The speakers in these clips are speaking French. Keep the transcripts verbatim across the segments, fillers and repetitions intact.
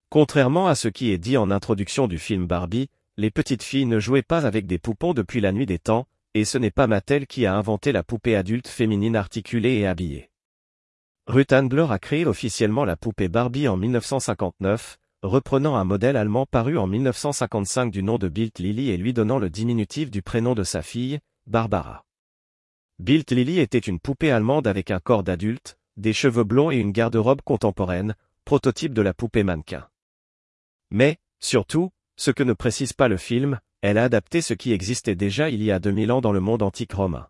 Contrairement à ce qui est dit en introduction du film Barbie, les petites filles ne jouaient pas avec des poupons depuis la nuit des temps, et ce n'est pas Mattel qui a inventé la poupée adulte féminine articulée et habillée. Ruth Handler a créé officiellement la poupée Barbie en mille neuf cent cinquante-neuf, reprenant un modèle allemand paru en mille neuf cent cinquante-cinq du nom de Bild Lily et lui donnant le diminutif du prénom de sa fille, Barbara. Bild Lily était une poupée allemande avec un corps d'adulte, des cheveux blonds et une garde-robe contemporaine, prototype de la poupée mannequin. Mais, surtout, ce que ne précise pas le film, elle a adapté ce qui existait déjà il y a deux mille ans dans le monde antique romain.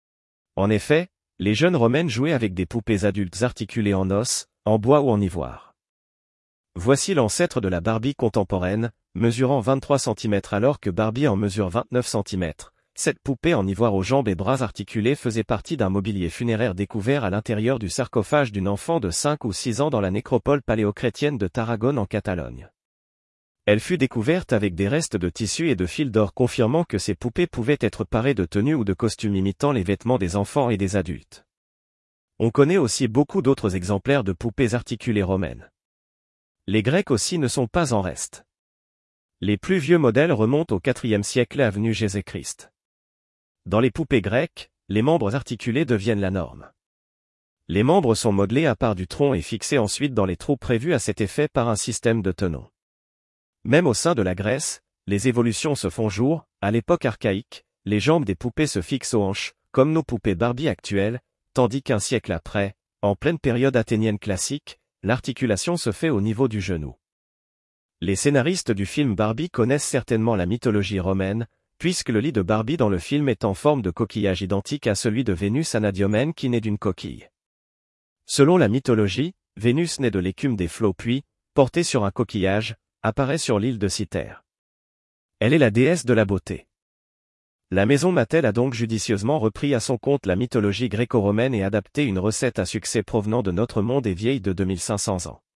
En effet, les jeunes romaines jouaient avec des poupées adultes articulées en os, en bois ou en ivoire. Voici l'ancêtre de la Barbie contemporaine, mesurant vingt-trois centimètres alors que Barbie en mesure vingt-neuf centimètres. Cette poupée en ivoire aux jambes et bras articulés faisait partie d'un mobilier funéraire découvert à l'intérieur du sarcophage d'une enfant de cinq ou six ans dans la nécropole paléochrétienne de Tarragone en Catalogne. Elle fut découverte avec des restes de tissu et de fils d'or confirmant que ces poupées pouvaient être parées de tenues ou de costumes imitant les vêtements des enfants et des adultes. On connaît aussi beaucoup d'autres exemplaires de poupées articulées romaines. Les Grecs aussi ne sont pas en reste. Les plus vieux modèles remontent au quatrième siècle avenue Jésus-Christ. Dans les poupées grecques, les membres articulés deviennent la norme. Les membres sont modelés à part du tronc et fixés ensuite dans les trous prévus à cet effet par un système de tenons. Même au sein de la Grèce, les évolutions se font jour. À l'époque archaïque, les jambes des poupées se fixent aux hanches, comme nos poupées Barbie actuelles, tandis qu'un siècle après, en pleine période athénienne classique, l'articulation se fait au niveau du genou. Les scénaristes du film Barbie connaissent certainement la mythologie romaine, puisque le lit de Barbie dans le film est en forme de coquillage identique à celui de Vénus Anadyomène qui naît d'une coquille. Selon la mythologie, Vénus naît de l'écume des flots puis, portée sur un coquillage, apparaît sur l'île de Cythère. Elle est la déesse de la beauté. La maison Mattel a donc judicieusement repris à son compte la mythologie gréco-romaine et adapté une recette à succès provenant de notre monde et vieille de deux mille cinq cents ans.